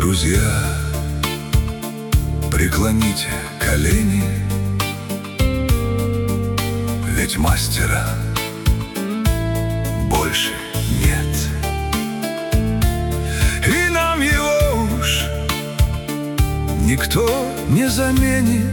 Друзья, преклоните колени, ведь мастера больше нет. И нам его уж никто не заменит.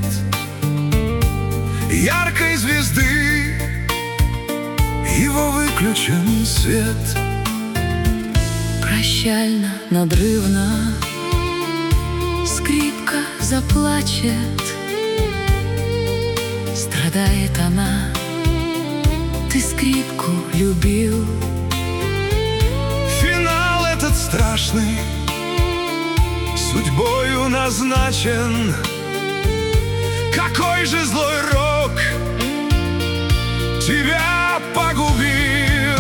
Яркой звезды его выключен свет. Прощально, надрывно скрипка заплачет. Страдает она, ты скрипку любил. Финал этот страшный судьбою назначен. Какой же злой рок тебя погубил?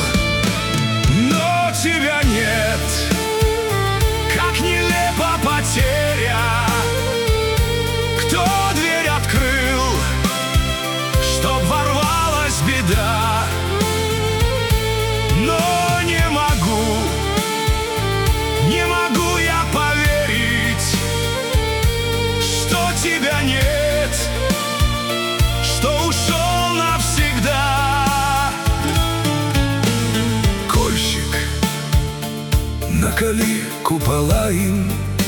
Но тебя нет, как нелепа потеря. Кто дверь открыл, чтоб ворвалась беда? Но не могу я поверить, что тебя нет, что ушел навсегда. Кольщик, наколи купола им,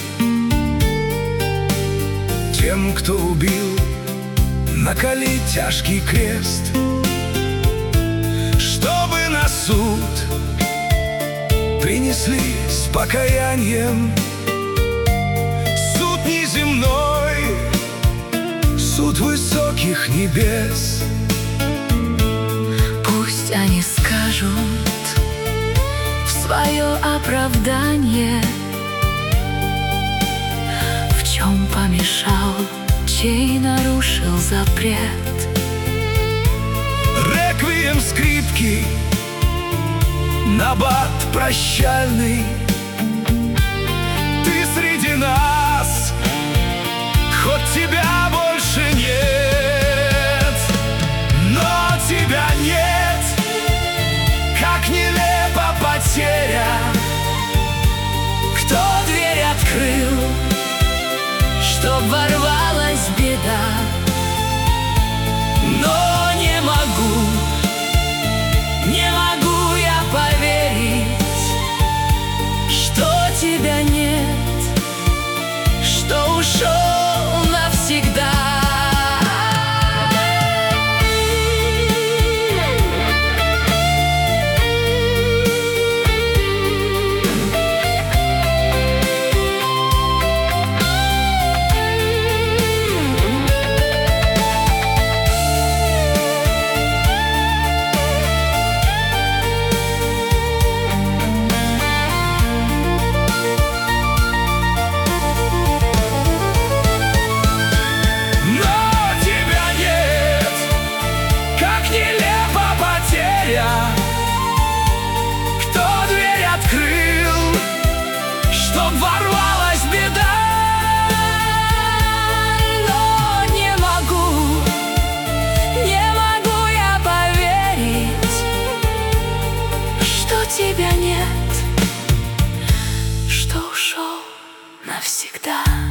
тем, кто убил, наколи тяжкий крест, чтобы на суд принесли с покаянием. Суд неземной, суд высоких небес. Пусть они скажут в свое оправдание, в чем помешал, чей нарушил запрет. Реквием скрипки, набат прощальный. Ты среди нас, хоть тебя больше нет. Но тебя нет, как нелепа потеря. Кто дверь открыл, чтоб ворвалась беда? Но не могу я поверить, что тебя нет, что ушел навсегда. Кто дверь открыл, чтоб ворвалась беда? Но не могу я поверить, что тебя нет, что ушел навсегда.